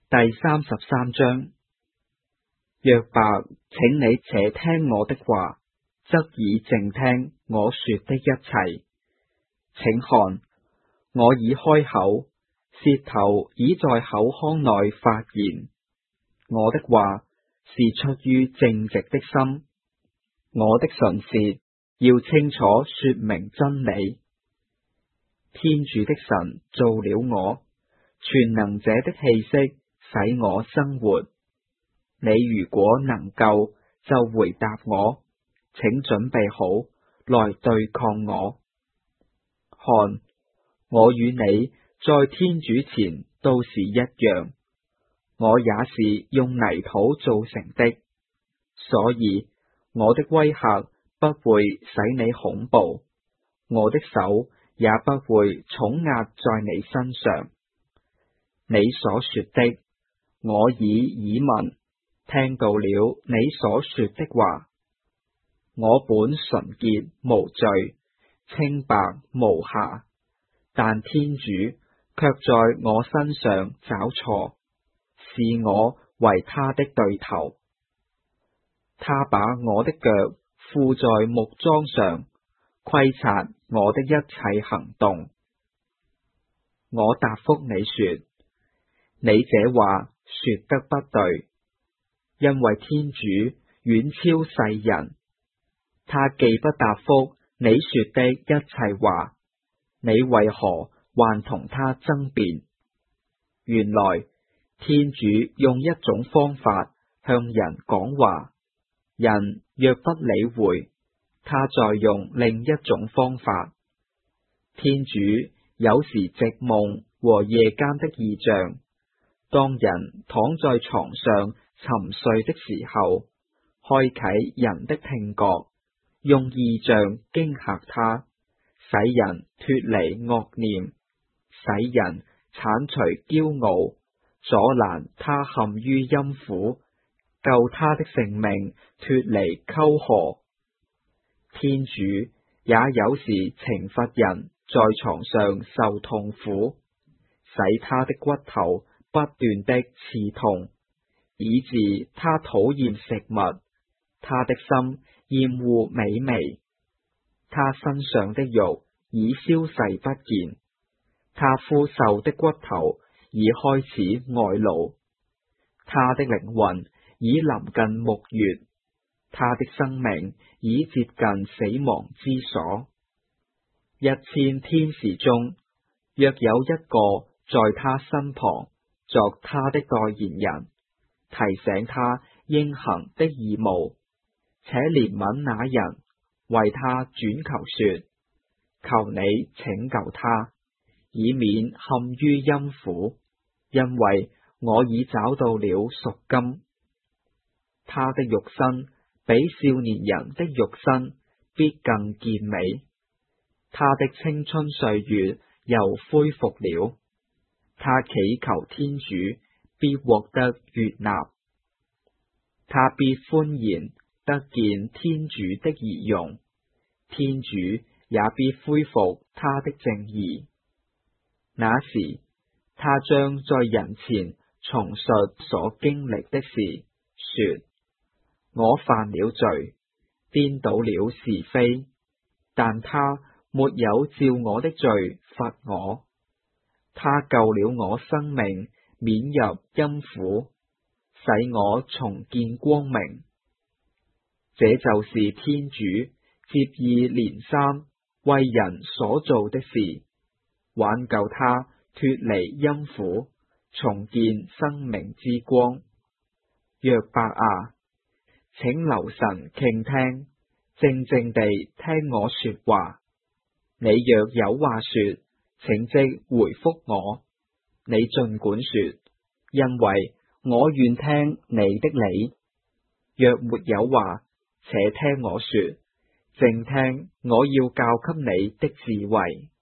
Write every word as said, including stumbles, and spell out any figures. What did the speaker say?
第三十三章。約伯，請你且聽我的話，側耳靜聽我說的一切。請看，我已開口，舌頭已在口腔內發言。我的話是出於正直的心，我的唇舌要清楚說明真理。天主的神造了我，全能者的氣息使我生活。你如果能夠，就回答我，請準備好來對抗我。看，我與你在天主前都是一樣，我也是用泥土造成的，所以我的威嚇不會使你恐怖，我的手也不會重壓在你身上。你所說的，我已耳聞，聽到了你所說的話。我本純潔無罪，清白無瑕，但天主卻在我身上找錯，視我為他的對頭。他把我的腳附在木樁上，窺察我的一切行動。我答覆你說，你這話說得不對，因為天主遠超世人，他既不答覆你說的一切話，你為何還同他爭辯？原來天主用一種方法向人講話，人若不理會，他再用另一種方法。天主有時藉夢和夜間的異象，當人躺在床上沉睡的時候，開啟人的聽覺，用異象驚嚇他，使人脫離惡念，使人剷除驕傲，阻攔他陷於陰府，救他的性命脫離溝河。天主也有時懲罰人在床上受痛苦，使他的骨頭不斷的刺痛，以致他討厭食物，他的心厭惡美味，他身上的肉已消逝不見，他枯瘦的骨頭已開始外露，他的靈魂已臨近沐月，他的生命已接近死亡之所。一千天使中，若有一個在他身旁作他的代言人，提醒他應行的義務，且憐憫那人，為他轉求說，求你拯救他，以免陷於陰府，因為我已找到了贖金。他的肉身比少年人的肉身必更健美，他的青春歲月又恢復了。他祈求天主，必獲得悅納，他必歡然得見天主的儀容，天主也必恢復他的正義。那時，他將在人前重述所經歷的事，說：我犯了罪，顛倒了是非，但他沒有照我的罪罰我，他救了我生命，免入陰府，使我重見光明。這就是天主接二連三為人所做的事，挽救他脫離陰府，重見生命之光。約伯啊，請留神傾聽，靜靜地聽我說話。你若有話說，請即回覆我。你儘管說，因為我願聽你的理。若沒有話，且聽我說，靜聽我要教給你的智慧。